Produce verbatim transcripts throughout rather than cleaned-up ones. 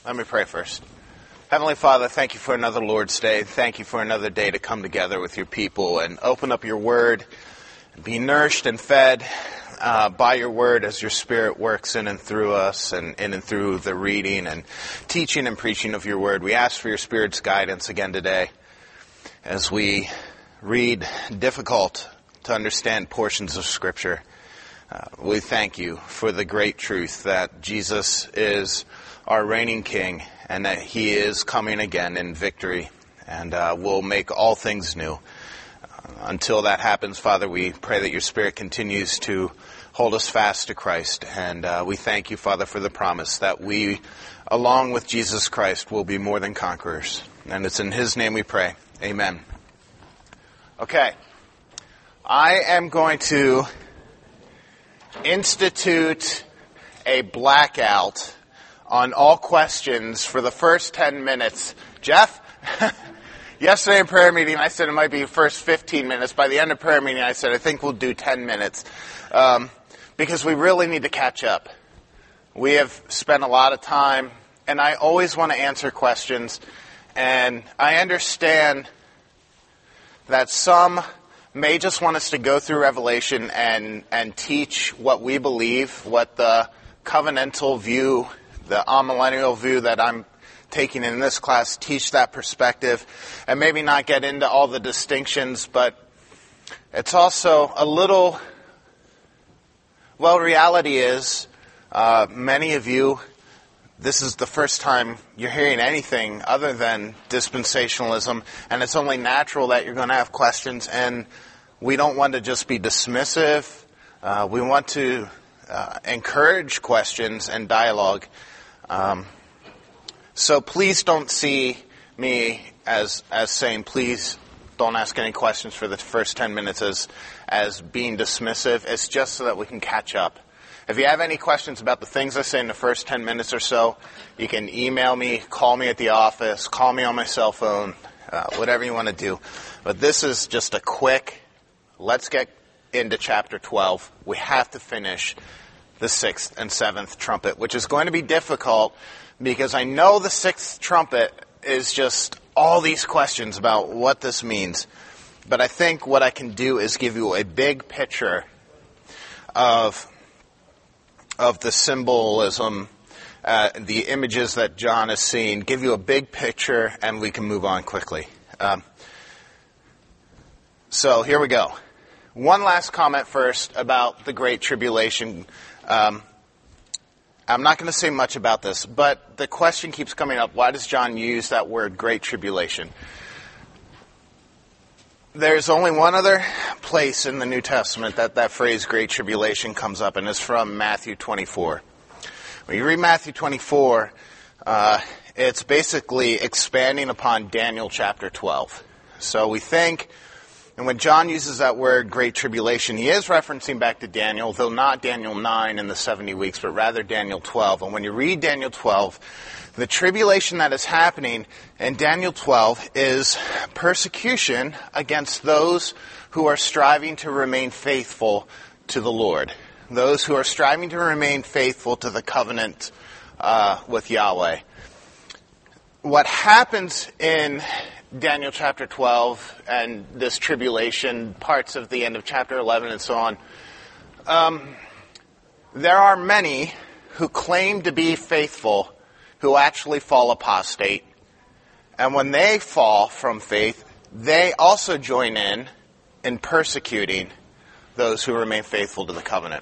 Let me pray first. Heavenly Father, thank you for another Lord's Day. Thank you for another day to come together with your people and open up your word, and be nourished and fed uh, by your word as your Spirit works in and through us and in and through the reading and teaching and preaching of your word. We ask for your Spirit's guidance again today as we read difficult to understand portions of Scripture. Uh, we thank you for the great truth that Jesus is our reigning King, and that He is coming again in victory, and uh, will make all things new. Uh, until that happens, Father, we pray that your Spirit continues to hold us fast to Christ, and uh, we thank you, Father, for the promise that we, along with Jesus Christ, will be more than conquerors. And it's in His name we pray. Amen. Okay. I am going to institute a blackout on all questions for the first ten minutes. Jeff, yesterday in prayer meeting, I said it might be the first fifteen minutes. By the end of prayer meeting, I said, I think we'll do ten minutes. Um, because we really need to catch up. We have spent a lot of time, and I always want to answer questions. And I understand that some may just want us to go through Revelation and, and teach what we believe, what the covenantal view, the amillennial view that I'm taking in this class, teach that perspective, and maybe not get into all the distinctions, but it's also a little, well, reality is, uh, many of you, this is the first time you're hearing anything other than dispensationalism, and it's only natural that you're going to have questions, and we don't want to just be dismissive. Uh, we want to uh, encourage questions and dialogue. Um, so please don't see me as as saying, please don't ask any questions for the first ten minutes as as being dismissive. It's just so that we can catch up. If you have any questions about the things I say in the first ten minutes or so, you can email me, call me at the office, call me on my cell phone, uh, whatever you want to do. But this is just a quick, let's get into chapter twelve. We have to finish the sixth and seventh trumpet, which is going to be difficult because I know the sixth trumpet is just all these questions about what this means. But I think what I can do is give you a big picture of of the symbolism, uh, the images that John is seeing, give you a big picture, and we can move on quickly. Um, so here we go. One last comment first about the Great Tribulation. Um, I'm not going to say much about this, but the question keeps coming up, why does John use that word, Great Tribulation? There's only one other place in the New Testament that that phrase, Great Tribulation, comes up, and it's from Matthew twenty-four. When you read Matthew twenty-four, uh, it's basically expanding upon Daniel chapter twelve. So we think, and when John uses that word, Great Tribulation, he is referencing back to Daniel, though not Daniel nine in the seventy weeks, but rather Daniel twelve. And when you read Daniel twelve, the tribulation that is happening in Daniel twelve is persecution against those who are striving to remain faithful to the Lord. Those who are striving to remain faithful to the covenant uh, with Yahweh. What happens in Daniel chapter twelve and this tribulation, parts of the end of chapter eleven and so on, um, there are many who claim to be faithful who actually fall apostate. And when they fall from faith, they also join in in persecuting those who remain faithful to the covenant.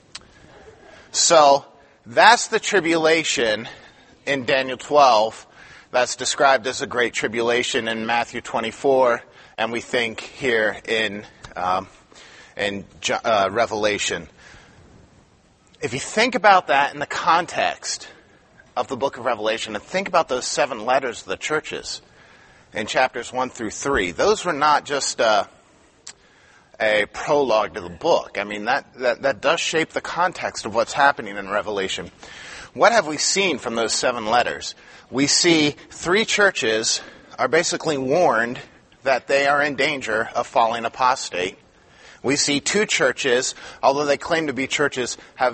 So that's the tribulation in Daniel twelve. That's described as a great tribulation in Matthew twenty-four, and we think here in um, in uh, Revelation. If you think about that in the context of the book of Revelation, and think about those seven letters of the churches in chapters one through three, those were not just uh, a prologue to the book. I mean, that, that, that does shape the context of what's happening in Revelation. What have we seen from those seven letters? We see three churches are basically warned that they are in danger of falling apostate. We see two churches, although they claim to be churches, have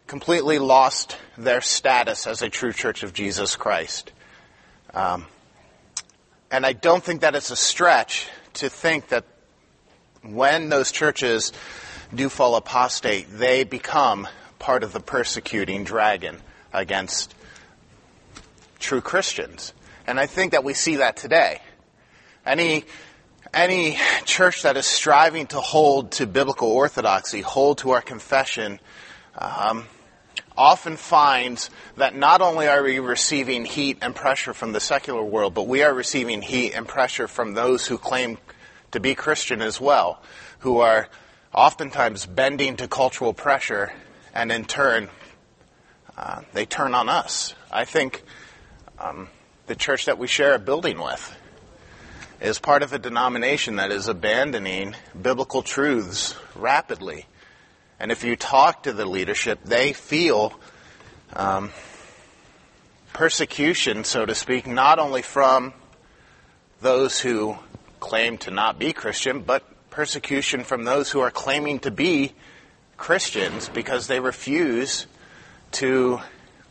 completely lost their status as a true church of Jesus Christ. Um, and I don't think that it's a stretch to think that when those churches do fall apostate, they become part of the persecuting dragon against true Christians. And I think that we see that today. Any any church that is striving to hold to biblical orthodoxy, hold to our confession, um, often finds that not only are we receiving heat and pressure from the secular world, but we are receiving heat and pressure from those who claim to be Christian as well, who are oftentimes bending to cultural pressure, and in turn, uh, they turn on us. I think um, the church that we share a building with is part of a denomination that is abandoning biblical truths rapidly. And if you talk to the leadership, they feel um, persecution, so to speak, not only from those who claim to not be Christian, but persecution from those who are claiming to be Christians because they refuse to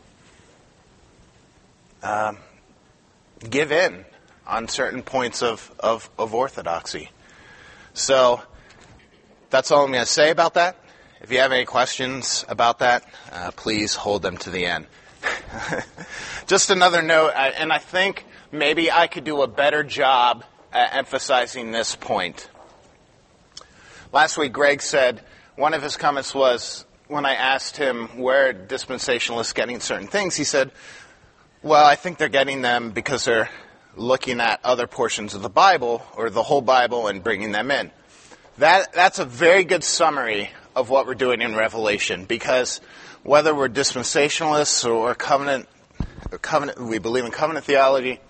uh, give in on certain points of, of, of orthodoxy. So that's all I'm going to say about that. If you have any questions about that, uh, please hold them to the end. Just another note, and I think maybe I could do a better job at emphasizing this point. Last week, Greg said, one of his comments was, when I asked him where dispensationalists getting certain things, he said, well, I think they're getting them because they're looking at other portions of the Bible, or the whole Bible, and bringing them in. That That's a very good summary of what we're doing in Revelation, because whether we're dispensationalists or covenant, or covenant, we believe in covenant theology,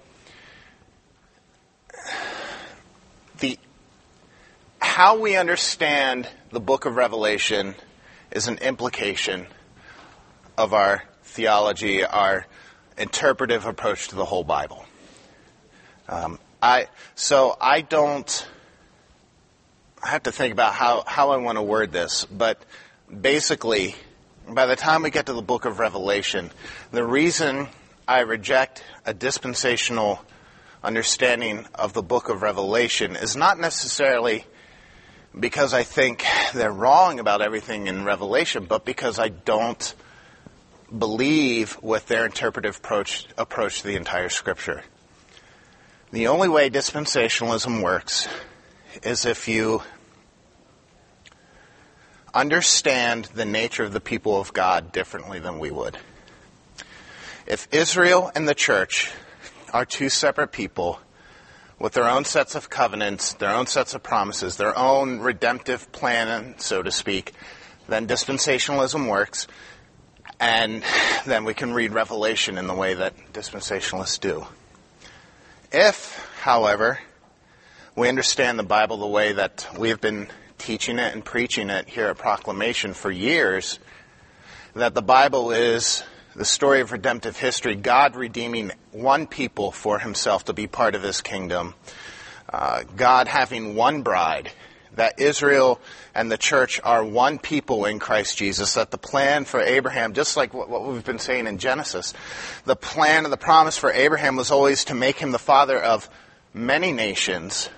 the how we understand the book of Revelation is an implication of our theology, our interpretive approach to the whole Bible. Um, I so I don't. I have to think about how, how I want to word this, but basically, by the time we get to the book of Revelation, the reason I reject a dispensational understanding of the book of Revelation is not necessarily because I think they're wrong about everything in Revelation, but because I don't believe with their interpretive approach, approach to the entire Scripture. The only way dispensationalism works is if you understand the nature of the people of God differently than we would. If Israel and the church are two separate people with their own sets of covenants, their own sets of promises, their own redemptive plan, so to speak, then dispensationalism works, and then we can read Revelation in the way that dispensationalists do. If, however, we understand the Bible the way that we have been teaching it and preaching it here at Proclamation for years, that the Bible is the story of redemptive history, God redeeming one people for himself to be part of his kingdom, uh, God having one bride, that Israel and the church are one people in Christ Jesus, that the plan for Abraham, just like what, what we've been saying in Genesis, the plan and the promise for Abraham was always to make him the father of many nations,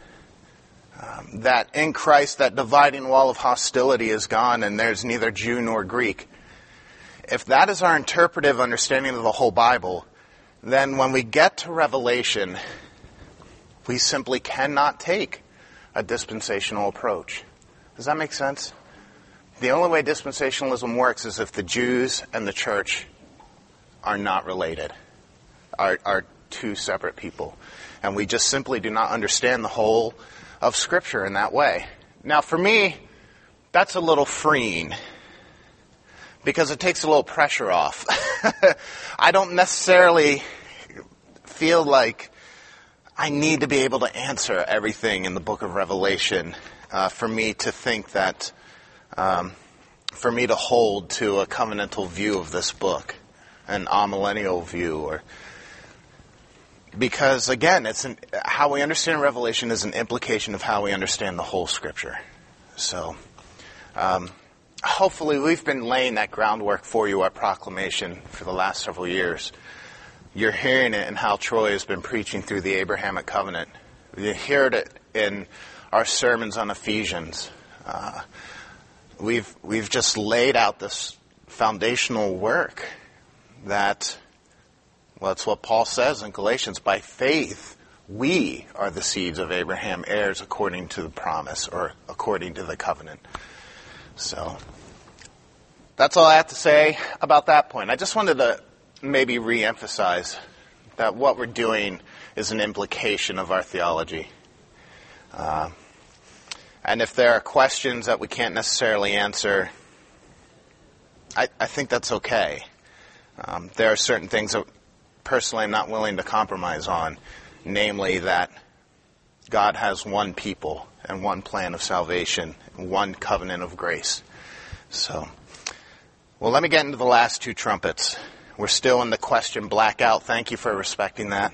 um, that in Christ that dividing wall of hostility is gone and there's neither Jew nor Greek. If that is our interpretive understanding of the whole Bible, then when we get to Revelation, we simply cannot take a dispensational approach. Does that make sense? The only way dispensationalism works is if the Jews and the church are not related, are, are two separate people. And we just simply do not understand the whole of Scripture in that way. Now, for me, that's a little freeing, because it takes a little pressure off. I don't necessarily feel like I need to be able to answer everything in the book of Revelation uh, for me to think that, um, for me to hold to a covenantal view of this book, an amillennial view, or because again, it's an, how we understand Revelation is an implication of how we understand the whole Scripture. So, um, hopefully we've been laying that groundwork for you at Proclamation for the last several years. You're hearing it in how Troy has been preaching through the Abrahamic covenant. You heard it in our sermons on Ephesians. Uh, we've we've just laid out this foundational work that, well, it's what Paul says in Galatians. By faith, we are the seeds of Abraham, heirs according to the promise or according to the covenant. So that's all I have to say about that point. I just wanted to maybe re-emphasize that what we're doing is an implication of our theology. Uh, and if there are questions that we can't necessarily answer, I, I think that's okay. Um, there are certain things that personally I'm not willing to compromise on, namely that God has one people and one plan of salvation, and one covenant of grace. So, well, let me get into the last two trumpets. We're still in the question blackout. Thank you for respecting that.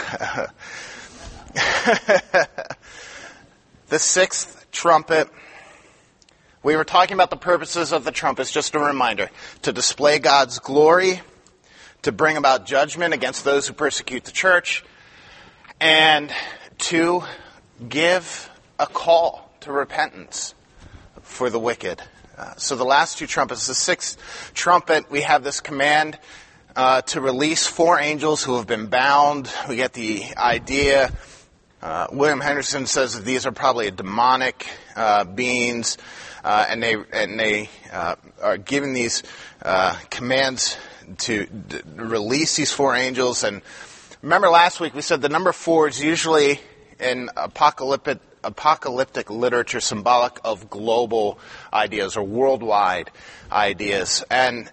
The sixth trumpet. We were talking about the purposes of the trumpets, just a reminder. To display God's glory, to bring about judgment against those who persecute the church, and to give a call to repentance for the wicked. Uh, so the last two trumpets, the sixth trumpet, we have this command uh, to release four angels who have been bound. We get the idea. Uh, William Henderson says that these are probably demonic uh, beings, uh, and they and they uh, are giving these uh, commands to d- release these four angels. And remember last week we said the number four is usually in apocalyptic apocalyptic literature symbolic of global ideas or worldwide ideas. And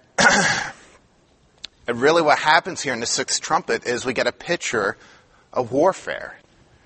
really what happens here in the sixth trumpet is we get a picture of warfare.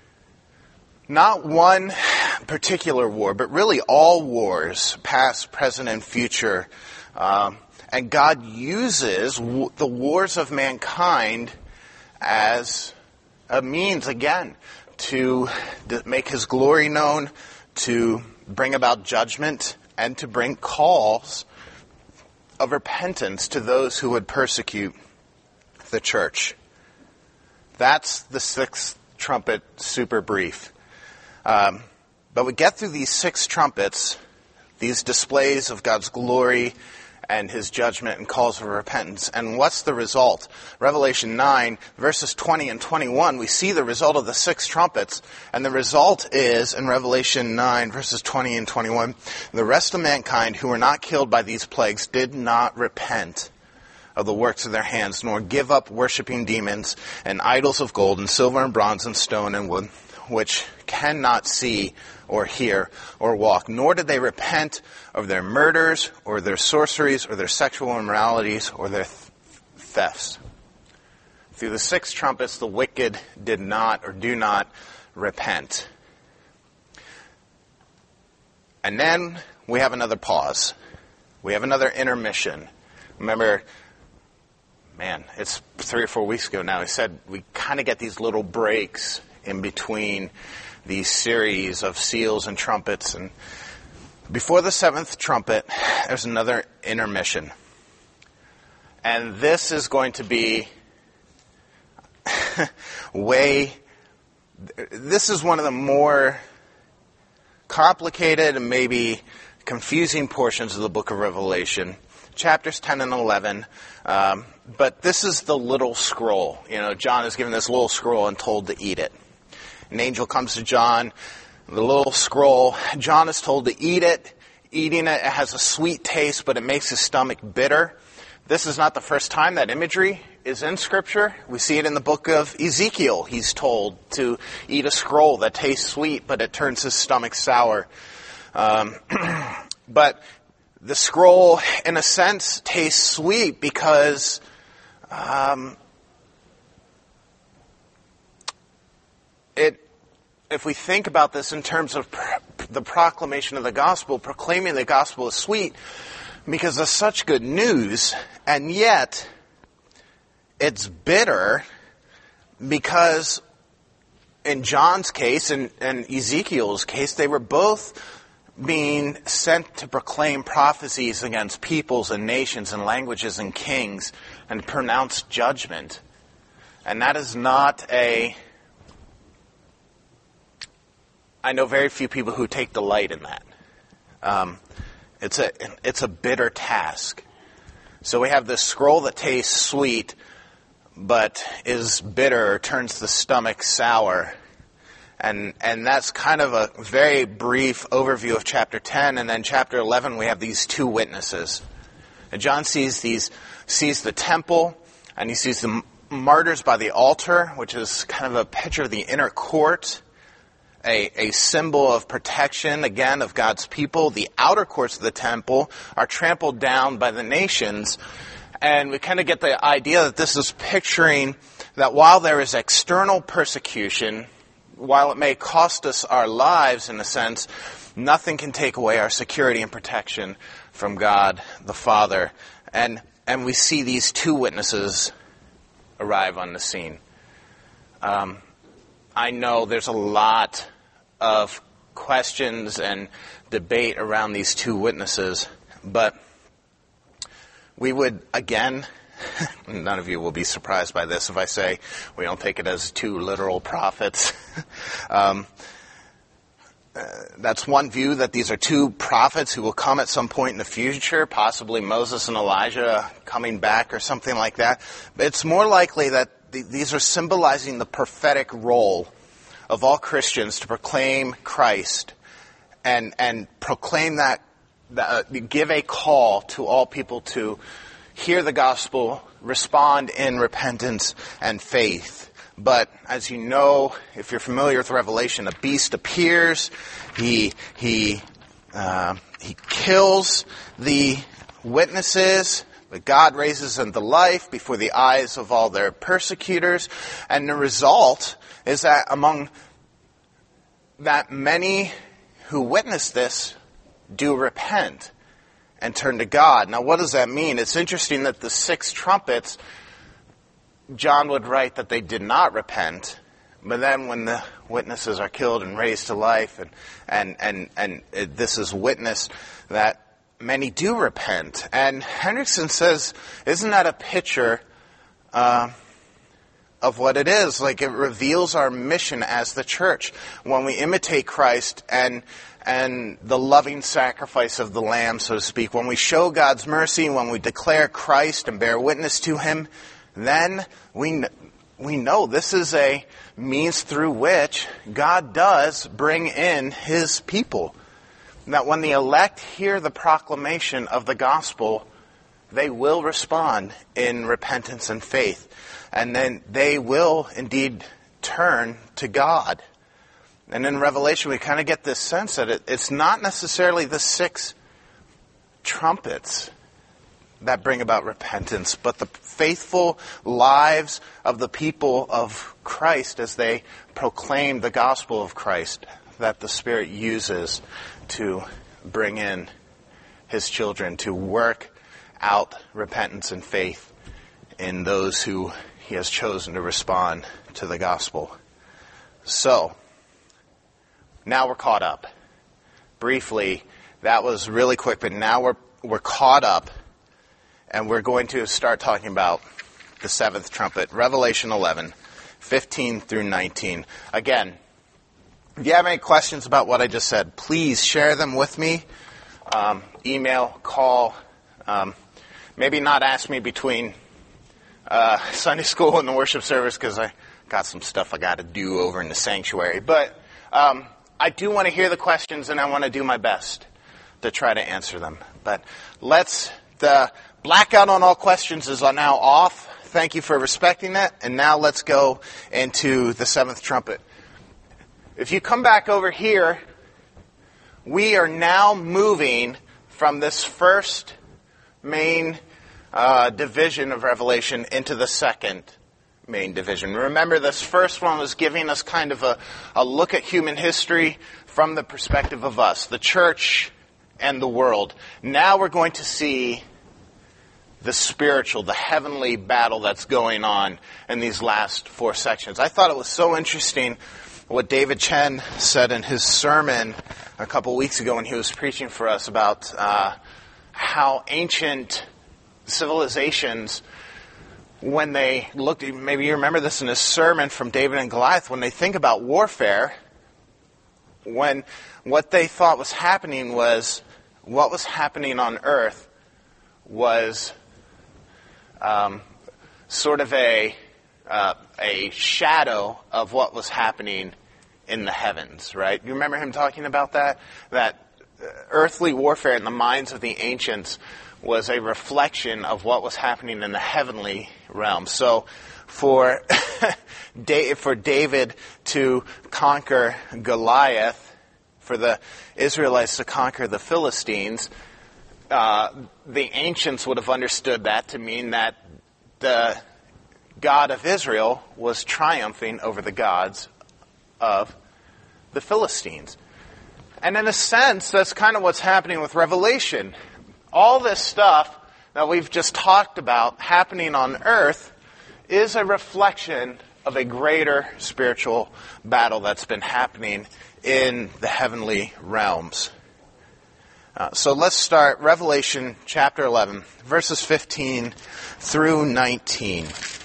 Not one particular war, but really all wars, past, present, and future. Um, and God uses w- the wars of mankind as a means, again, to make His glory known, to bring about judgment, and to bring calls of repentance to those who would persecute the church. That's the sixth trumpet, super brief. Um, but we get through these six trumpets, these displays of God's glory and His judgment and calls for repentance. And what's the result? Revelation nine, verses twenty and twenty-one, we see the result of the six trumpets. And the result is, in Revelation nine, verses twenty and twenty-one, the rest of mankind who were not killed by these plagues did not repent of the works of their hands, nor give up worshiping demons and idols of gold and silver and bronze and stone and wood, which cannot see or hear or walk, nor did they repent of their murders or their sorceries or their sexual immoralities or their th- thefts. Through the six trumpets, the wicked did not or do not repent. And then we have another pause. We have another intermission. Remember, man, it's three or four weeks ago now, I said we kind of get these little breaks in between these series of seals and trumpets. And before the seventh trumpet, there's another intermission. And this is going to be way, this is one of the more complicated and maybe confusing portions of the book of Revelation. Chapters ten and eleven. Um, but this is the little scroll. You know, John is given this little scroll and told to eat it. An angel comes to John, the little scroll. John is told to eat it. Eating it, it has a sweet taste, but it makes his stomach bitter. This is not the first time that imagery is in Scripture. We see it in the book of Ezekiel. He's told to eat a scroll that tastes sweet, but it turns his stomach sour. Um, but the scroll, in a sense, tastes sweet because um, it, if we think about this in terms of pr- the proclamation of the gospel, proclaiming the gospel is sweet because it's such good news, and yet it's bitter because in John's case and, and Ezekiel's case, they were both being sent to proclaim prophecies against peoples and nations and languages and kings and pronounce judgment. And that is not a... I know very few people who take delight in that. Um, it's a it's a bitter task. So we have this scroll that tastes sweet, but is bitter, or turns the stomach sour. And and that's kind of a very brief overview of chapter ten. And then chapter eleven, we have these two witnesses. And John sees these sees the temple, and he sees the martyrs by the altar, which is kind of a picture of the inner court, a, a symbol of protection, again, of God's people. The outer courts of the temple are trampled down by the nations. And we kind of get the idea that this is picturing that while there is external persecution, while it may cost us our lives in a sense, nothing can take away our security and protection from God the Father. And and we see these two witnesses arrive on the scene. Um, I know there's a lot of questions and debate around these two witnesses, but we would, again, none of you will be surprised by this if I say we don't take it as two literal prophets. um, uh, that's one view, that these are two prophets who will come at some point in the future, possibly Moses and Elijah coming back or something like that. But it's more likely that th- these are symbolizing the prophetic role of all Christians to proclaim Christ and and proclaim that, that uh, give a call to all people to hear the gospel, respond in repentance and faith. But as you know, if you're familiar with Revelation, a beast appears. He he uh, he kills the witnesses, but God raises them to life before the eyes of all their persecutors. And the result is that among that many who witness this do repent and turn to God. Now, what does that mean? It's interesting that the six trumpets, John would write that they did not repent, but then when the witnesses are killed and raised to life, and and and and it, this is witness that many do repent. And Hendrickson says, isn't that a picture uh, of what it is? Like, it reveals our mission as the church when we imitate Christ and and the loving sacrifice of the Lamb, so to speak. When we show God's mercy, when we declare Christ and bear witness to Him, then we we know this is a means through which God does bring in His people. That when the elect hear the proclamation of the gospel, they will respond in repentance and faith. And then they will indeed turn to God. And in Revelation, we kind of get this sense that it, it's not necessarily the six trumpets that bring about repentance, but the faithful lives of the people of Christ as they proclaim the gospel of Christ that the Spirit uses to bring in His children, to work out repentance and faith in those who He has chosen to respond to the gospel. So, now we're caught up. Briefly, that was really quick, but now we're we're caught up. And we're going to start talking about the seventh trumpet, Revelation eleven, fifteen through nineteen. Again, if you have any questions about what I just said, please share them with me. Um, email, call. Um, maybe not ask me between uh, Sunday school and the worship service, because I got some stuff I got to do over in the sanctuary. But um, I do want to hear the questions, and I want to do my best to try to answer them. But let's... the blackout on all questions is now off. Thank you for respecting that. And now let's go into the seventh trumpet. If you come back over here, we are now moving from this first main uh, division of Revelation into the second main division. Remember, this first one was giving us kind of a, a look at human history from the perspective of us, the church and the world. Now we're going to see the spiritual, the heavenly battle that's going on in these last four sections. I thought it was so interesting what David Chen said in his sermon a couple weeks ago when he was preaching for us about uh, how ancient civilizations, when they looked, maybe you remember this in his sermon from David and Goliath, when they think about warfare, when what they thought was happening was, what was happening on earth was um, sort of a uh, a shadow of what was happening in the heavens, right? You remember him talking about that? That earthly warfare in the minds of the ancients was a reflection of what was happening in the heavenly realm. So for for David to conquer Goliath, for the Israelites to conquer the Philistines, uh, the ancients would have understood that to mean that the God of Israel was triumphing over the gods of the Philistines. And in a sense, that's kind of what's happening with Revelation. All this stuff that we've just talked about happening on earth is a reflection of a greater spiritual battle that's been happening in the heavenly realms. Uh, so let's start Revelation chapter eleven, verses fifteen through nineteen.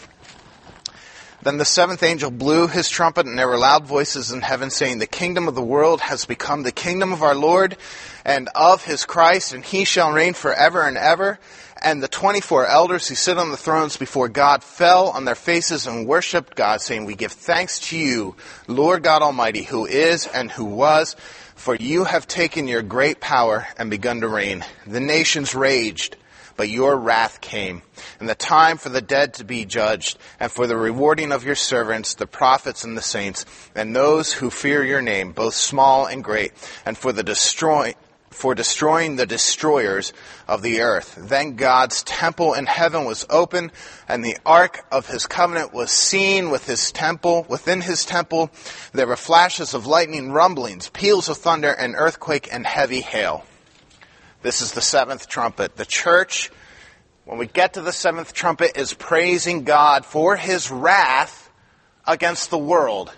Then the seventh angel blew his trumpet, and there were loud voices in heaven saying, "The kingdom of the world has become the kingdom of our Lord and of his Christ, and he shall reign forever and ever." And the twenty-four elders who sit on the thrones before God fell on their faces and worshipped God, saying, "We give thanks to you, Lord God Almighty, who is and who was, for you have taken your great power and begun to reign. The nations raged, but your wrath came, and the time for the dead to be judged, and for the rewarding of your servants, the prophets and the saints, and those who fear your name, both small and great, and for the destroy, for destroying the destroyers of the earth." Then God's temple in heaven was open, and the ark of his covenant was seen with his temple. Within his temple there were flashes of lightning, rumblings, peals of thunder, an earthquake, and heavy hail. This is the seventh trumpet. The church, when we get to the seventh trumpet, is praising God for his wrath against the world.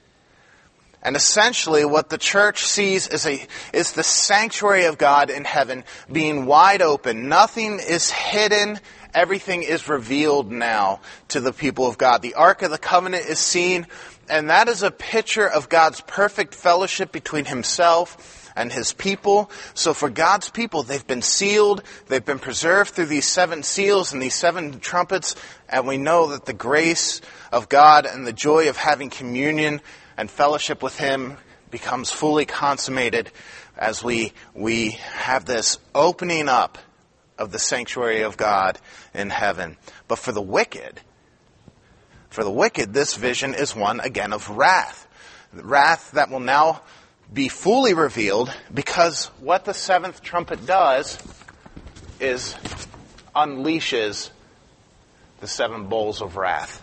And essentially what the church sees is a is the sanctuary of God in heaven being wide open. Nothing is hidden. Everything is revealed now to the people of God. The Ark of the Covenant is seen, and that is a picture of God's perfect fellowship between himself and his people. So for God's people, they've been sealed, they've been preserved through these seven seals and these seven trumpets, and we know that the grace of God and the joy of having communion and fellowship with him becomes fully consummated as we we have this opening up of the sanctuary of God in heaven. But for the wicked, for the wicked, this vision is one again of wrath. Wrath that will now be fully revealed, because what the seventh trumpet does is unleashes the seven bowls of wrath.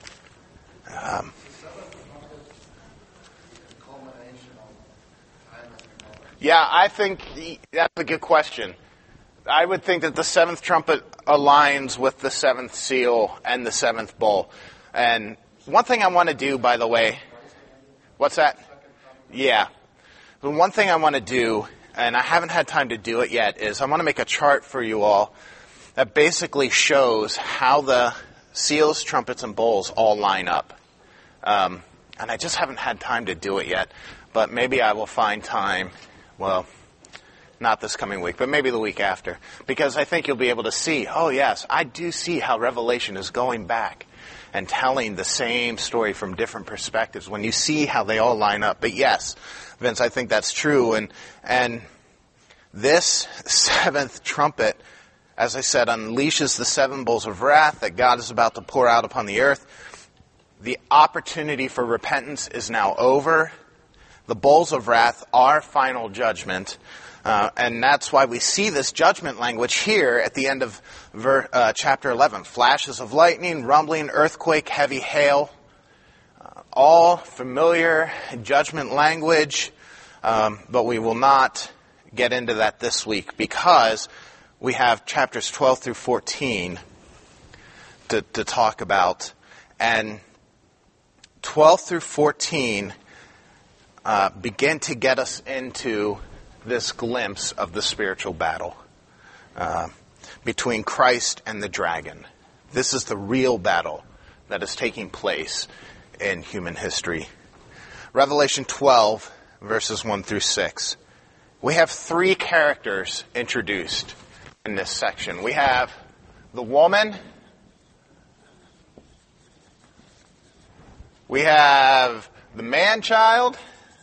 Um, Yeah, I think that's a good question. I would think that the seventh trumpet aligns with the seventh seal and the seventh bowl. And one thing I want to do, by the way, what's that? Yeah. The one thing I want to do, and I haven't had time to do it yet, is I want to make a chart for you all that basically shows how the seals, trumpets, and bowls all line up. Um, and I just haven't had time to do it yet, but maybe I will find time. Well, not this coming week, but maybe the week after. Because I think you'll be able to see, oh yes, I do see how Revelation is going back and telling the same story from different perspectives when you see how they all line up. But yes, Vince, I think that's true. And and this seventh trumpet, as I said, unleashes the seven bowls of wrath that God is about to pour out upon the earth. The opportunity for repentance is now over. The bowls of wrath are final judgment, uh, and that's why we see this judgment language here at the end of ver, uh, chapter eleven. Flashes of lightning, rumbling, earthquake, heavy hail, uh, all familiar judgment language, um, but we will not get into that this week because we have chapters twelve through fourteen to, to talk about, and twelve through fourteen uh, begin to get us into this glimpse of the spiritual battle uh, between Christ and the dragon. This is the real battle that is taking place in human history. Revelation twelve, verses one through six. We have three characters introduced in this section. We have the woman, we have the man-child,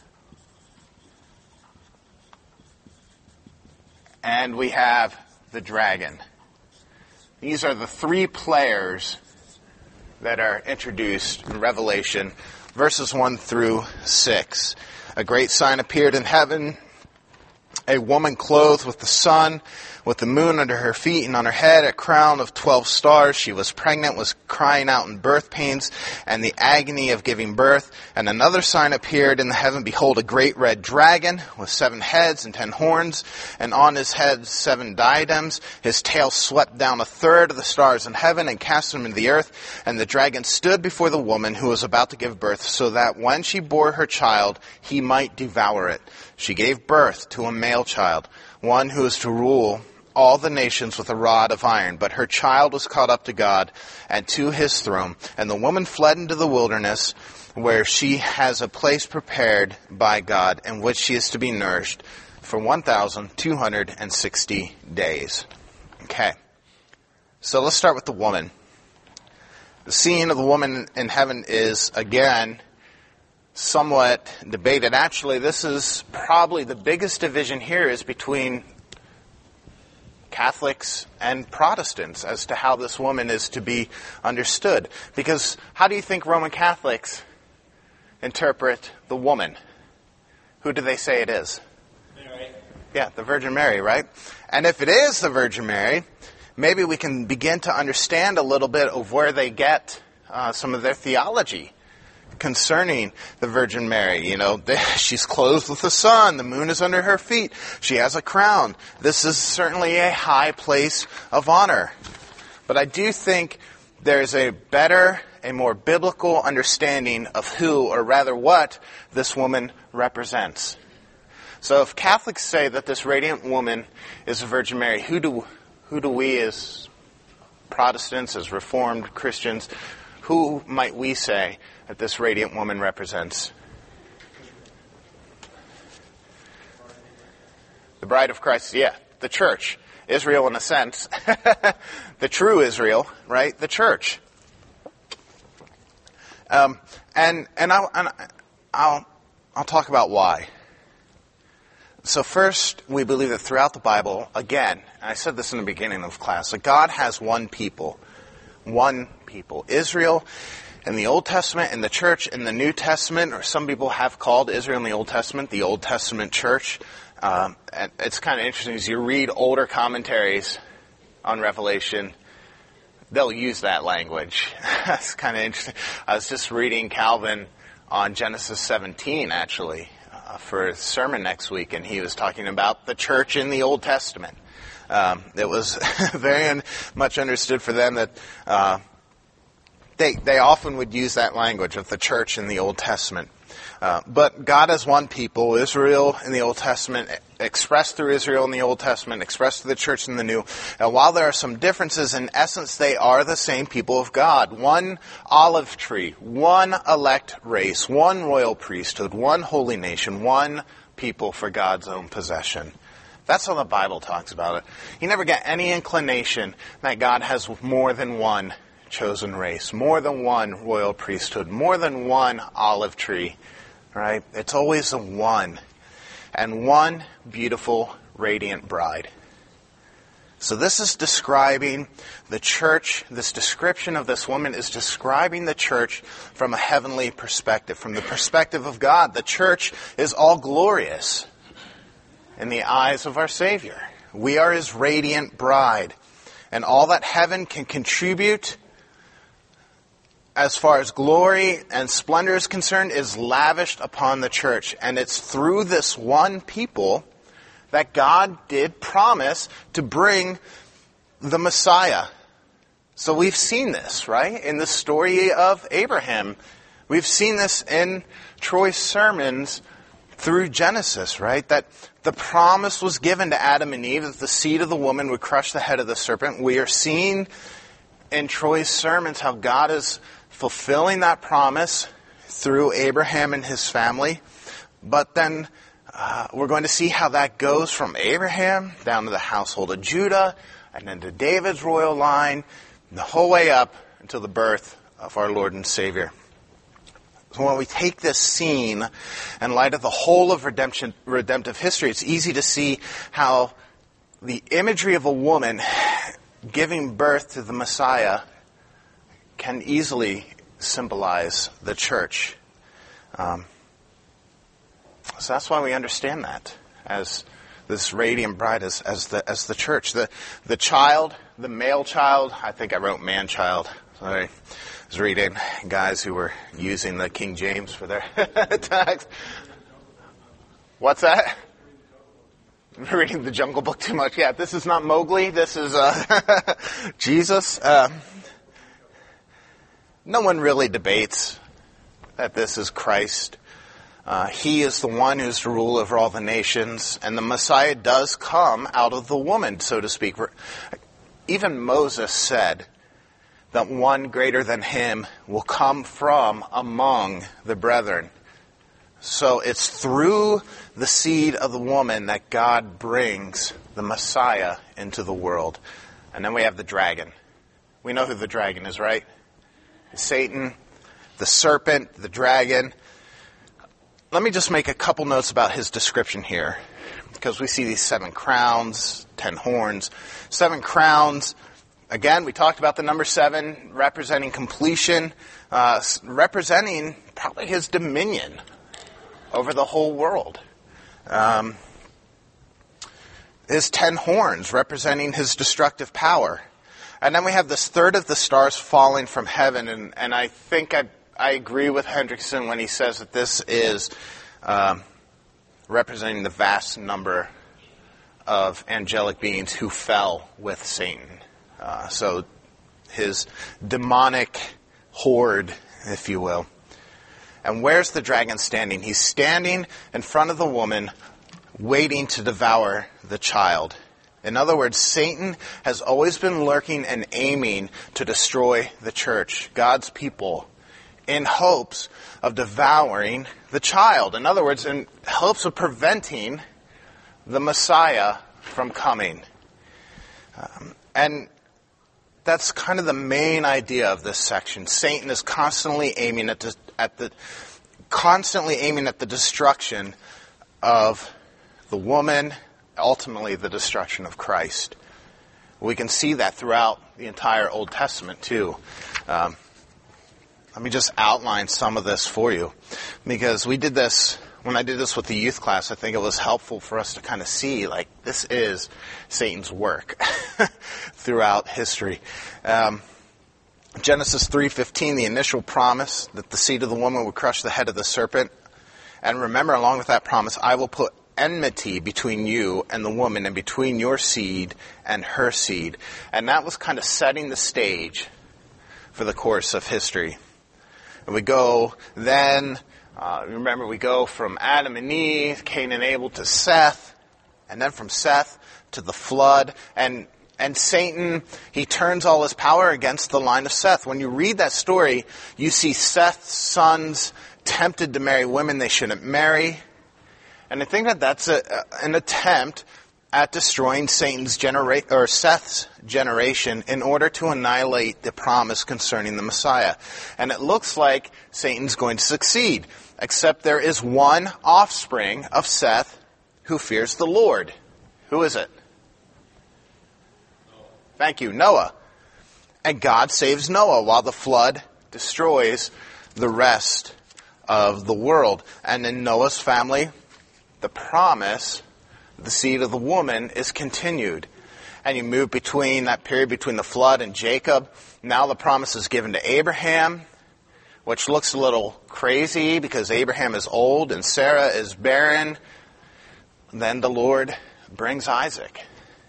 and we have the dragon. These are the three players that are introduced in Revelation, verses one through six. A great sign appeared in heaven, a woman clothed with the sun, with the moon under her feet, and on her head a crown of twelve stars. She was pregnant, was crying out in birth pains and the agony of giving birth. And another sign appeared in the heaven. Behold, a great red dragon with seven heads and ten horns, and on his head seven diadems. His tail swept down a third of the stars in heaven and cast them into the earth. And the dragon stood before the woman who was about to give birth, so that when she bore her child, he might devour it. She gave birth to a male child, one who is to rule all the nations with a rod of iron. But her child was caught up to God and to his throne. And the woman fled into the wilderness, where she has a place prepared by God, in which she is to be nourished for one thousand two hundred sixty days. Okay. So let's start with the woman. The scene of the woman in heaven is, again, somewhat debated. Actually, this is probably the biggest division here is between Catholics and Protestants as to how this woman is to be understood. Because how do you think Roman Catholics interpret the woman? Who do they say it is? Mary. Yeah, the Virgin Mary, right? And if it is the Virgin Mary, maybe we can begin to understand a little bit of where they get uh, some of their theology concerning the Virgin Mary. You know, she's clothed with the sun. The moon is under her feet. She has a crown. This is certainly a high place of honor. But I do think there's a better, a more biblical understanding of who, or rather what, this woman represents. So if Catholics say that this radiant woman is the Virgin Mary, who do, who do we as Protestants, as Reformed Christians, who might we say that this radiant woman represents? The bride of Christ, yeah, the church. Israel in a sense. The true Israel, right? The church. Um, and and, I'll, and I'll, I'll talk about why. So first, we believe that throughout the Bible, again, and I said this in the beginning of class, that God has one people. One people. Israel in the Old Testament and the church in the New Testament, or some people have called Israel in the Old Testament the Old Testament church. Um, and it's kind of interesting as you read older commentaries on Revelation, they'll use that language. It's kind of interesting. I was just reading Calvin on Genesis seventeen, actually, uh, for a sermon next week, and he was talking about the church in the Old Testament. Um, it was very un- much understood for them that uh, they they often would use that language of the church in the Old Testament. Uh, but God has one people, Israel in the Old Testament, expressed through Israel in the Old Testament, expressed through the church in the New. And while there are some differences, in essence, they are the same people of God. One olive tree, one elect race, one royal priesthood, one holy nation, one people for God's own possession. That's how the Bible talks about it. You never get any inclination that God has more than one chosen race, more than one royal priesthood, more than one olive tree, right? It's always the one. And one beautiful, radiant bride. So this is describing the church. This description of this woman is describing the church from a heavenly perspective, from the perspective of God. The church is all glorious in the eyes of our Savior. We are His radiant bride. And all that heaven can contribute as far as glory and splendor is concerned is lavished upon the church. And it's through this one people that God did promise to bring the Messiah. So we've seen this, right? In the story of Abraham. We've seen this in Troy's sermons through Genesis, right? That the promise was given to Adam and Eve that the seed of the woman would crush the head of the serpent. We are seeing in Troy's sermons how God is fulfilling that promise through Abraham and his family. But then uh, we're going to see how that goes from Abraham down to the household of Judah and then to David's royal line, the whole way up until the birth of our Lord and Savior. So when we take this scene in light of the whole of redemption, redemptive history, it's easy to see how the imagery of a woman giving birth to the Messiah can easily symbolize the church. Um, so that's why we understand that as this radiant bride, as, as the as the church. The the child, the male child, I think I wrote man child. Sorry. I was reading guys who were using the King James for their text. What's that? I'm reading the Jungle Book too much. Yeah, this is not Mowgli. This is uh, Jesus. Uh, no one really debates that this is Christ. Uh, he is the one who's to rule over all the nations, and the Messiah does come out of the woman, so to speak. Even Moses said that one greater than him will come from among the brethren. So it's through the seed of the woman that God brings the Messiah into the world. And then we have the dragon. We know who the dragon is, right? Satan, the serpent, the dragon. Let me just make a couple notes about his description here, because we see these seven crowns, ten horns, seven crowns. Again, we talked about the number seven representing completion, uh, representing probably his dominion over the whole world. Um, his ten horns representing his destructive power. And then we have this third of the stars falling from heaven, and, and I think I, I agree with Hendrickson when he says that this is um, representing the vast number of angelic beings who fell with Satan. Uh, so his demonic horde, if you will. And where's the dragon standing? He's standing in front of the woman, waiting to devour the child. In other words, Satan has always been lurking and aiming to destroy the church, God's people, in hopes of devouring the child. In other words, in hopes of preventing the Messiah from coming. Um, and that's kind of the main idea of this section. Satan is constantly aiming at the, at the constantly aiming at the destruction of the woman, ultimately the destruction of Christ. We can see that throughout the entire Old Testament too. Um, let me just outline some of this for you, because we did this when I did this with the youth class. I think it was helpful for us to kind of see, like, this is Satan's work throughout history. Um, Genesis three fifteen, the initial promise that the seed of the woman would crush the head of the serpent. And remember, along with that promise, I will put enmity between you and the woman, and between your seed and her seed. And that was kind of setting the stage for the course of history. And we go then, uh, remember, we go from Adam and Eve, Cain and Abel, to Seth, and then from Seth to the flood. And And Satan, he turns all his power against the line of Seth. When you read that story, you see Seth's sons tempted to marry women they shouldn't marry. And I think that that's a, an attempt at destroying Satan's genera- or Seth's generation in order to annihilate the promise concerning the Messiah. And it looks like Satan's going to succeed, except there is one offspring of Seth who fears the Lord. Who is it? Thank you, Noah. And God saves Noah while the flood destroys the rest of the world. And in Noah's family, the promise, the seed of the woman, is continued. And you move between that period between the flood and Jacob. Now the promise is given to Abraham, which looks a little crazy because Abraham is old and Sarah is barren. Then the Lord brings Isaac.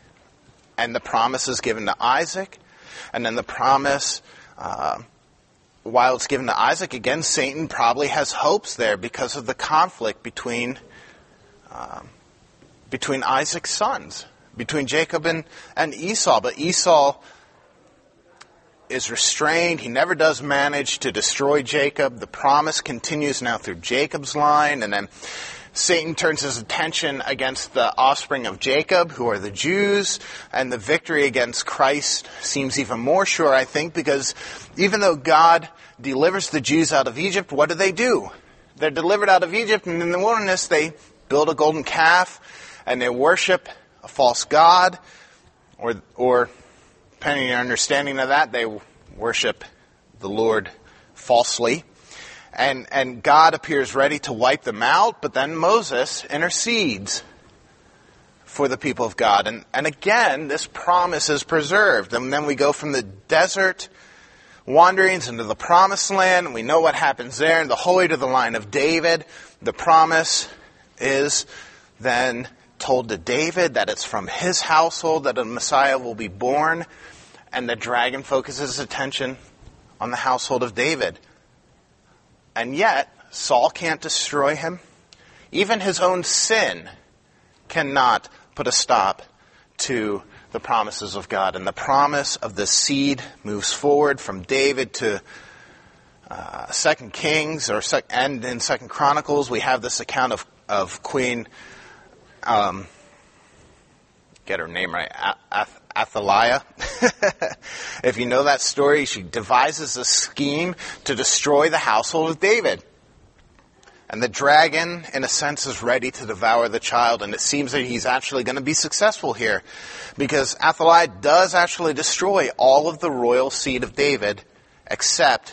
And the promise is given to Isaac. And then the promise uh, while it's given to Isaac, again, Satan probably has hopes there because of the conflict between um, between Isaac's sons, between Jacob and, and Esau. But Esau is restrained. He never does manage to destroy Jacob. The promise continues now through Jacob's line, and then Satan turns his attention against the offspring of Jacob, who are the Jews, and the victory against Christ seems even more sure, I think, because even though God delivers the Jews out of Egypt, what do they do? They're delivered out of Egypt, and in the wilderness they build a golden calf, and they worship a false god, or, or depending on your understanding of that, they worship the Lord falsely. And and God appears ready to wipe them out, but then Moses intercedes for the people of God. And, and again, this promise is preserved. And then we go from the desert wanderings into the promised land, and we know what happens there. And the holy to the line of David, the promise is then told to David that it's from his household that a Messiah will be born. And the dragon focuses his attention on the household of David. And yet, Saul can't destroy him. Even his own sin cannot put a stop to the promises of God. And the promise of the seed moves forward from David to uh, Second Kings, or sec- and in Second Chronicles, we have this account of, of Queen, um, get her name right, Ath- Athaliah. If you know that story, she devises a scheme to destroy the household of David. And the dragon, in a sense, is ready to devour the child, and it seems that he's actually going to be successful here, because Athaliah does actually destroy all of the royal seed of David, except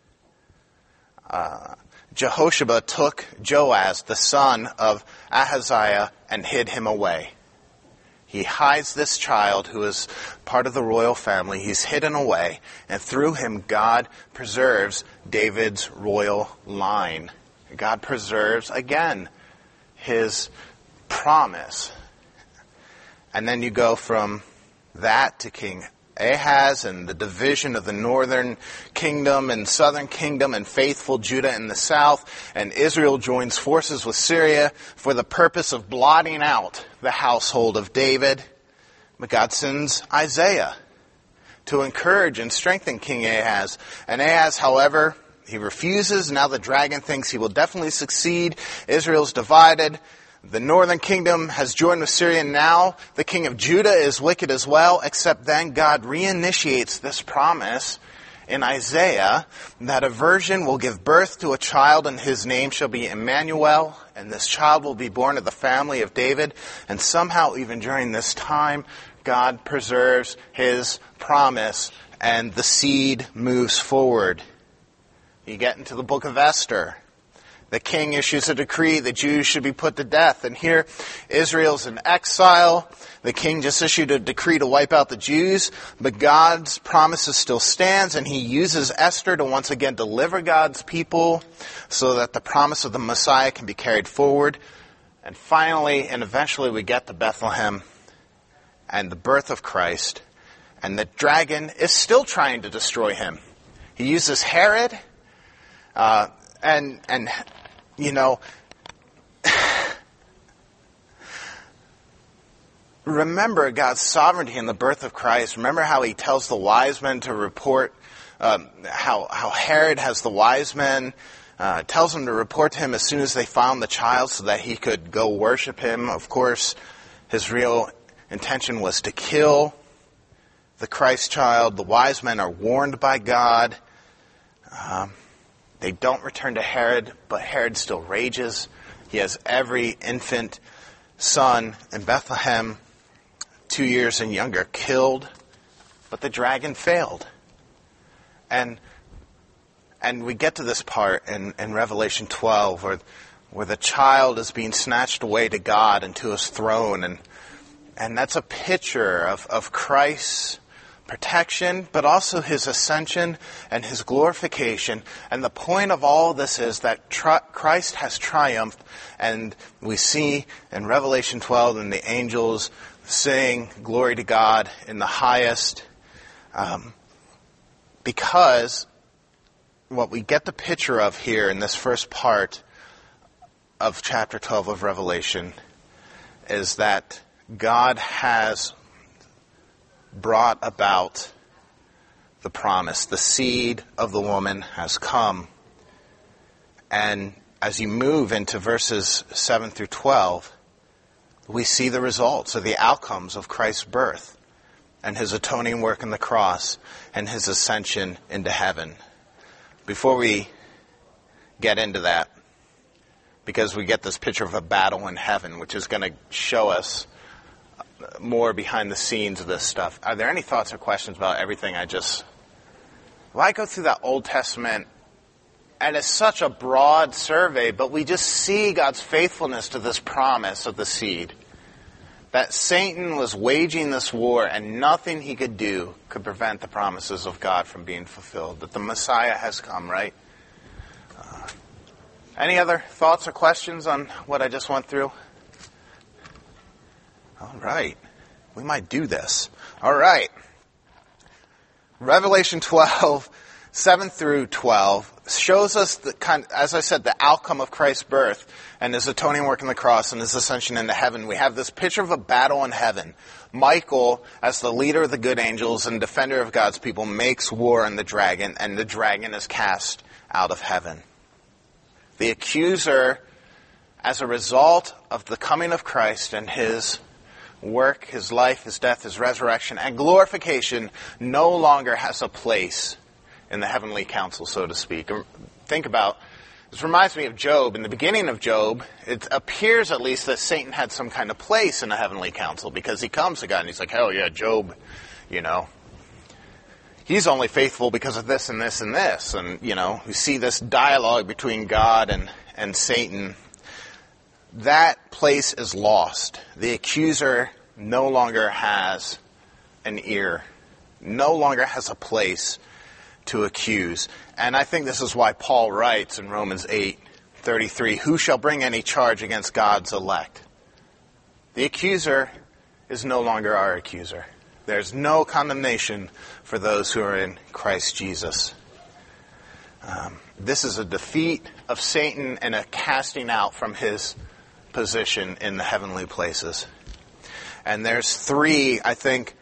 uh, Jehoshaphat took Joaz, the son of Ahaziah, and hid him away. He hides this child who is part of the royal family. He's hidden away, and through him, God preserves David's royal line. God preserves, again, his promise. And then you go from that to King Ahaz and the division of the northern kingdom and southern kingdom, and faithful Judah in the south. And Israel joins forces with Syria for the purpose of blotting out the household of David. But God sends Isaiah to encourage and strengthen King Ahaz. And Ahaz, however, he refuses. Now the dragon thinks he will definitely succeed. Israel's divided. The northern kingdom has joined with Syria. Now the king of Judah is wicked as well, except then God reinitiates this promise in Isaiah that a virgin will give birth to a child, and his name shall be Emmanuel, and this child will be born of the family of David. And somehow, even during this time, God preserves his promise, and the seed moves forward. You get into the book of Esther. The king issues a decree the Jews should be put to death. And here, Israel's in exile. The king just issued a decree to wipe out the Jews. But God's promise still stands, and he uses Esther to once again deliver God's people so that the promise of the Messiah can be carried forward. And finally, and eventually, we get to Bethlehem and the birth of Christ. And the dragon is still trying to destroy him. He uses Herod, uh, and and... You know, remember God's sovereignty in the birth of Christ. Remember how he tells the wise men to report, um, how, how Herod has the wise men, uh, tells them to report to him as soon as they found the child so that he could go worship him. Of course, his real intention was to kill the Christ child. The wise men are warned by God. Um, They don't return to Herod, but Herod still rages. He has every infant son in Bethlehem, two years and younger, killed. But the dragon failed. And and we get to this part in, in Revelation twelve where, where the child is being snatched away to God and to his throne. And and that's a picture of, of Christ's protection, but also his ascension and his glorification. And the point of all this is that tri- Christ has triumphed, and we see in Revelation twelve and the angels sing glory to God in the highest, um, because what we get the picture of here in this first part of chapter twelve of Revelation is that God has brought about the promise. The seed of the woman has come. And as you move into verses seven through twelve, we see the results or the outcomes of Christ's birth and his atoning work on the cross and his ascension into heaven. Before we get into that, because we get this picture of a battle in heaven, which is going to show us more behind the scenes of this stuff. Are there any thoughts or questions about everything I just... Well, I go through that Old Testament, and it's such a broad survey, but we just see God's faithfulness to this promise of the seed. That Satan was waging this war, and nothing he could do could prevent the promises of God from being fulfilled. That the Messiah has come, right? Uh, any other thoughts or questions on what I just went through? All right. We might do this. All right. Revelation twelve, seven through twelve, shows us, the kind, as I said, the outcome of Christ's birth and his atoning work on the cross and his ascension into heaven. We have this picture of a battle in heaven. Michael, as the leader of the good angels and defender of God's people, makes war on the dragon, and the dragon is cast out of heaven. The accuser, as a result of the coming of Christ and his work, his life, his death, his resurrection, and glorification, no longer has a place in the heavenly council, so to speak. Think about, this reminds me of Job. In the beginning of Job, it appears at least that Satan had some kind of place in the heavenly council, because he comes to God and he's like, hell yeah, Job, you know, he's only faithful because of this and this and this. And, you know, we see this dialogue between God and, and Satan. That place is lost. The accuser no longer has an ear, no longer has a place to accuse. And I think this is why Paul writes in Romans eight thirty-three, who shall bring any charge against God's elect? The accuser is no longer our accuser. There's no condemnation for those who are in Christ Jesus. Um, this is a defeat of Satan and a casting out from his position in the heavenly places. And there's three, I think,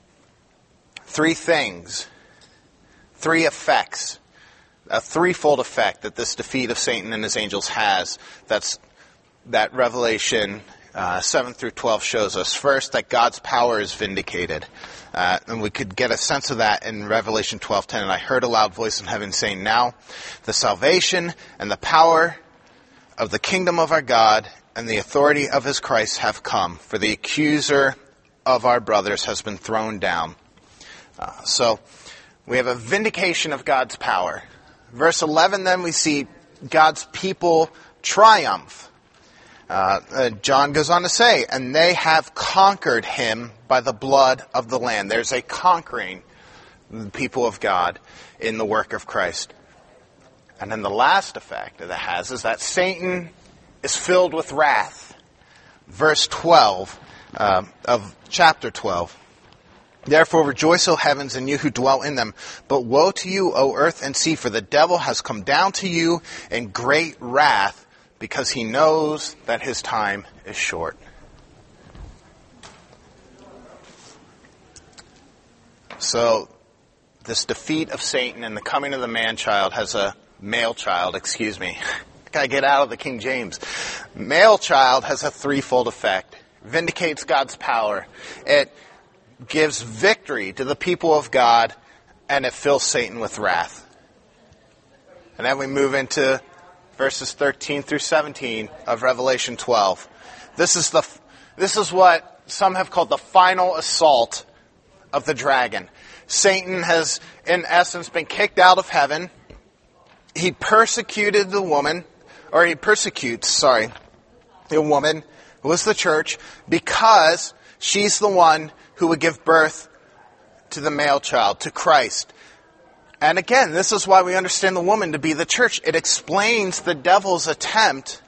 three things, three effects, a threefold effect that this defeat of Satan and his angels has. That's that Revelation uh, seven through twelve shows us. First, that God's power is vindicated. Uh, and we could get a sense of that in Revelation twelve ten. And I heard a loud voice in heaven saying, now the salvation and the power of the kingdom of our God and the authority of his Christ have come, for the accuser of our brothers has been thrown down. Uh, so we have a vindication of God's power. Verse eleven, then we see God's people triumph. Uh, uh, John goes on to say, and they have conquered him by the blood of the Lamb. There's a conquering the people of God in the work of Christ. And then the last effect that it has is that Satan is filled with wrath. Verse twelve uh, of chapter twelve. Therefore rejoice, O heavens, and you who dwell in them. But woe to you, O earth and sea, for the devil has come down to you in great wrath, because he knows that his time is short. So, this defeat of Satan and the coming of the man-child has a male child, excuse me. Gotta get out of the King James. Male child has a threefold effect. Vindicates God's power. It gives victory to the people of God, and it fills Satan with wrath. And then we move into verses thirteen through seventeen of Revelation twelve. This is the this is what some have called the final assault of the dragon. Satan has, in essence, been kicked out of heaven. He persecuted the woman, or he persecutes, sorry, the woman who was the church, because she's the one who would give birth to the male child, to Christ. And again, this is why we understand the woman to be the church. It explains the devil's attempt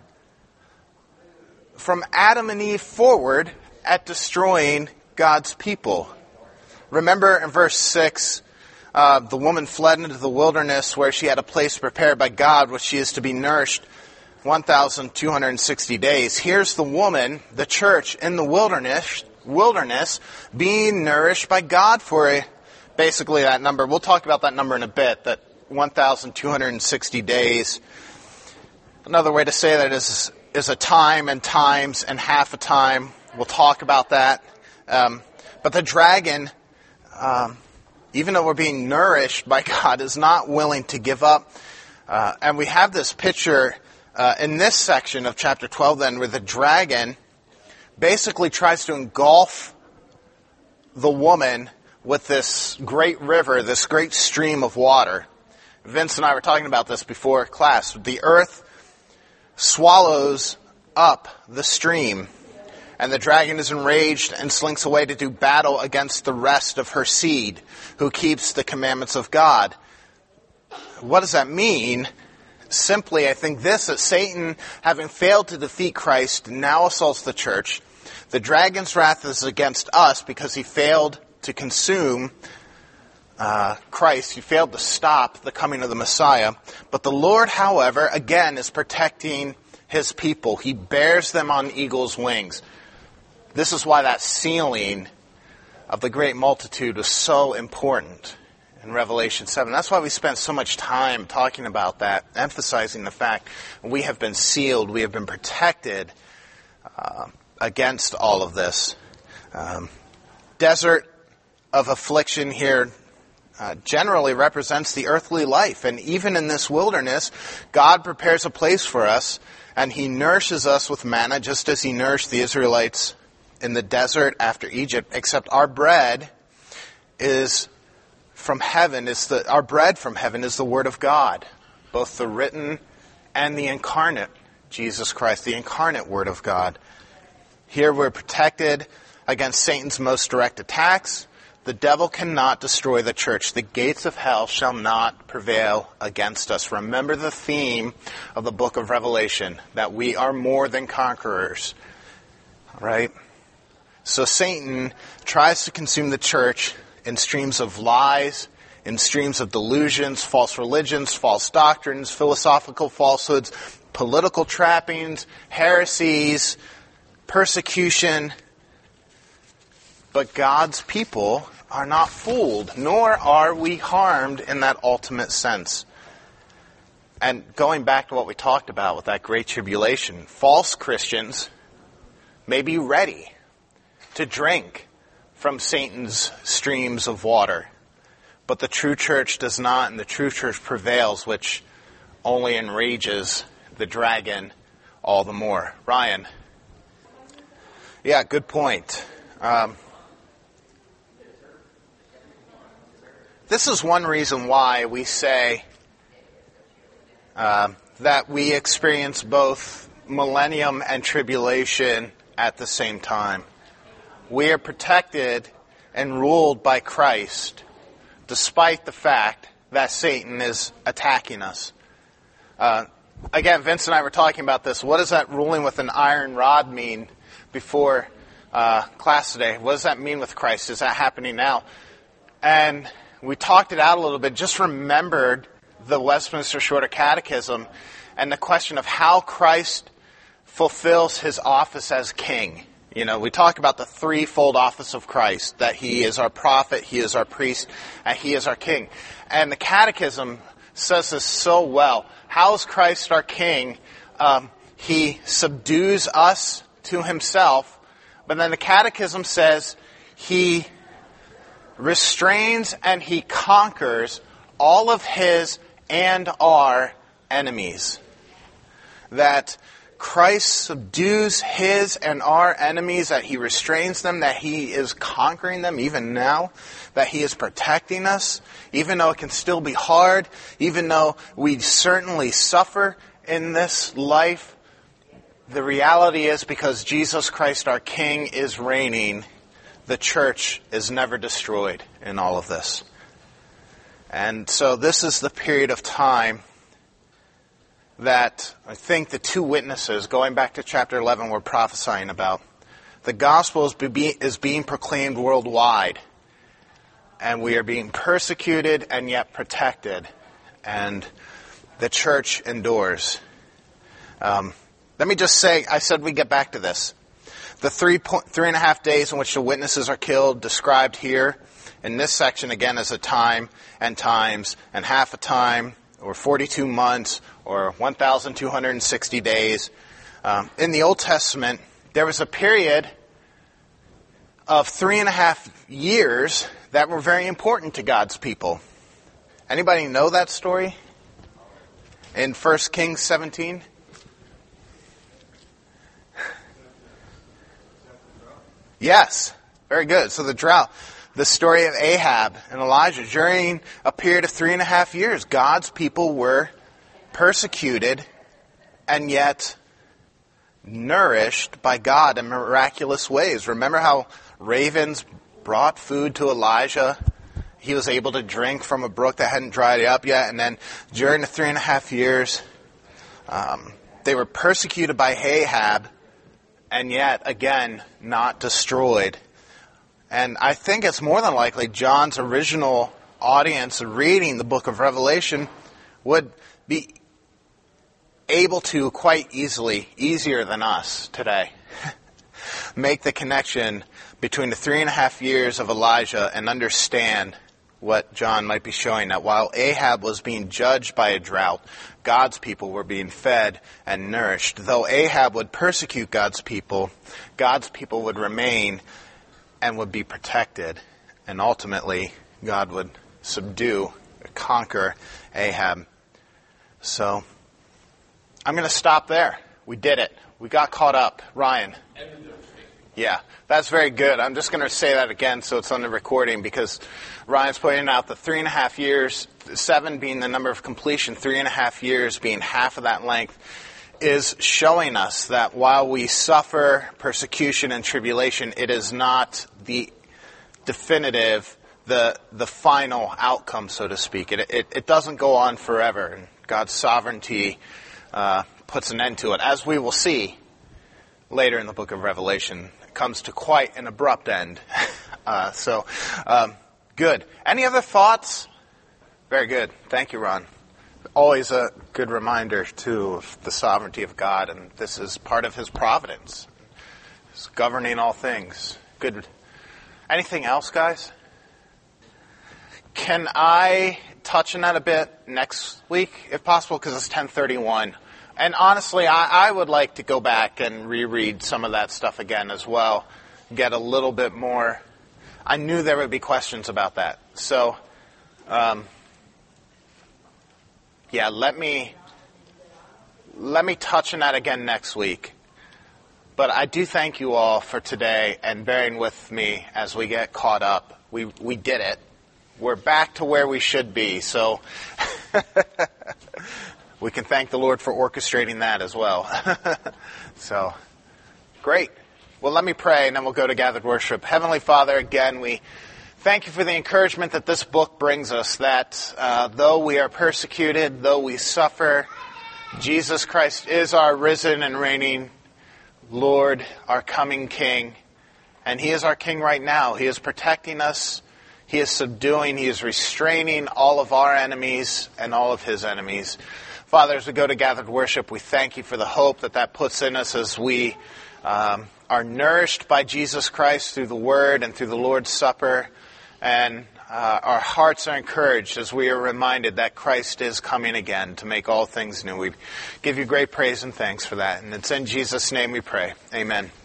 from Adam and Eve forward at destroying God's people. Remember in verse six uh, the woman fled into the wilderness where she had a place prepared by God, which she is to be nourished one thousand two hundred sixty days. Here's the woman, the church, in the wilderness, wilderness, being nourished by God for a, basically that number. We'll talk about that number in a bit, that one thousand two hundred sixty days. Another way to say that is, is a time and times and half a time. We'll talk about that. Um, but the dragon, um, even though we're being nourished by God, is not willing to give up. Uh, and we have this picture uh, in this section of chapter twelve then, where the dragon basically tries to engulf the woman with this great river, this great stream of water. Vince and I were talking about this before class. The earth swallows up the stream, and the dragon is enraged and slinks away to do battle against the rest of her seed, who keeps the commandments of God. What does that mean? Simply, I think this, that Satan, having failed to defeat Christ, now assaults the church. The dragon's wrath is against us because he failed to consume uh, Christ. He failed to stop the coming of the Messiah. But the Lord, however, again, is protecting his people. He bears them on eagle's wings. This is why that sealing of the great multitude was so important in Revelation seven. That's why we spent so much time talking about that, emphasizing the fact we have been sealed, we have been protected uh, against all of this. Um, desert of affliction here uh, generally represents the earthly life. And even in this wilderness, God prepares a place for us, and he nourishes us with manna, just as he nourished the Israelites in the desert after Egypt, except our bread is from heaven. Is the our bread from heaven is the Word of God, both the written and the incarnate, Jesus Christ, the incarnate Word of God. Here we're protected against Satan's most direct attacks. The devil cannot destroy the church. The gates of hell shall not prevail against us. Remember the theme of the book of Revelation, that we are more than conquerors. Right? So Satan tries to consume the church in streams of lies, in streams of delusions, false religions, false doctrines, philosophical falsehoods, political trappings, heresies, persecution. But God's people are not fooled, nor are we harmed in that ultimate sense. And going back to what we talked about with that great tribulation, false Christians may be ready to drink from Satan's streams of water. But the true church does not, and the true church prevails, which only enrages the dragon all the more. Ryan? Yeah, good point. Um, this is one reason why we say uh, that we experience both millennium and tribulation at the same time. We are protected and ruled by Christ, despite the fact that Satan is attacking us. Uh, again, Vince and I were talking about this. What does that ruling with an iron rod mean before uh, class today? What does that mean with Christ? Is that happening now? And we talked it out a little bit, just remembered the Westminster Shorter Catechism and the question of how Christ fulfills his office as king. You know, we talk about the threefold office of Christ, that he is our prophet, he is our priest, and he is our king. And the Catechism says this so well. How is Christ our king? Um, he subdues us to himself, but then the Catechism says he restrains and he conquers all of his and our enemies. That Christ subdues his and our enemies, that he restrains them, that he is conquering them even now, that he is protecting us, even though it can still be hard, even though we certainly suffer in this life. The reality is, because Jesus Christ our King is reigning, the church is never destroyed in all of this. And so this is the period of time that I think the two witnesses, going back to chapter eleven, were prophesying about. The gospel is, be, is being proclaimed worldwide. and we are being persecuted and yet protected, and the church endures. Um, let me just say, I said we get back to this. The three point, three and a half days in which the witnesses are killed, described here in this section again as a time and times and half a time, or forty-two months, or one thousand two hundred sixty days. Um, in the Old Testament, there was a period of three and a half years that were very important to God's people. Anybody know that story? In First Kings seventeen? Yes, very good. So the drought, the story of Ahab and Elijah, during a period of three and a half years, God's people were persecuted and yet nourished by God in miraculous ways. Remember how ravens brought food to Elijah? He was able to drink from a brook that hadn't dried up yet. And then during the three and a half years, um, they were persecuted by Ahab, and yet, again, not destroyed. And I think it's more than likely John's original audience reading the book of Revelation would be able to quite easily, easier than us today, make the connection between the three and a half years of Elijah and understand what John might be showing, that while Ahab was being judged by a drought, God's people were being fed and nourished. Though Ahab would persecute God's people, God's people would remain and would be protected. And ultimately, God would subdue, conquer Ahab. So, I'm going to stop there. We did it. We got caught up. Ryan. Yeah, that's very good. I'm just going to say that again so it's on the recording, because Ryan's pointing out the three and a half years, seven being the number of completion, three and a half years being half of that length, is showing us that while we suffer persecution and tribulation, it is not the definitive, the the final outcome, so to speak. It it, it doesn't go on forever, and God's sovereignty uh, puts an end to it, as we will see later in the book of Revelation. It comes to quite an abrupt end. uh, so, um, good. Any other thoughts? Very good. Thank you, Ron. Always a good reminder, too, of the sovereignty of God, and this is part of His providence. He's governing all things. Good. Anything else, guys? Can I touch on that a bit next week, if possible, because it's ten thirty-one. And honestly, I, I would like to go back and reread some of that stuff again as well, get a little bit more. I knew there would be questions about that. So, um, yeah, let me let me touch on that again next week. But I do thank you all for today and bearing with me as we get caught up. We we did it. We're back to where we should be. So we can thank the Lord for orchestrating that as well. So, great. Well, let me pray, and then we'll go to gathered worship. Heavenly Father, again, we thank you for the encouragement that this book brings us, that uh, though we are persecuted, though we suffer, Jesus Christ is our risen and reigning Lord, our coming King, and He is our King right now. He is protecting us. He is subduing, He is restraining all of our enemies and all of His enemies. Father, as we go to gathered worship, we thank you for the hope that that puts in us as we um, are nourished by Jesus Christ through the Word and through the Lord's Supper. And uh, our hearts are encouraged as we are reminded that Christ is coming again to make all things new. We give you great praise and thanks for that. And it's in Jesus' name we pray. Amen.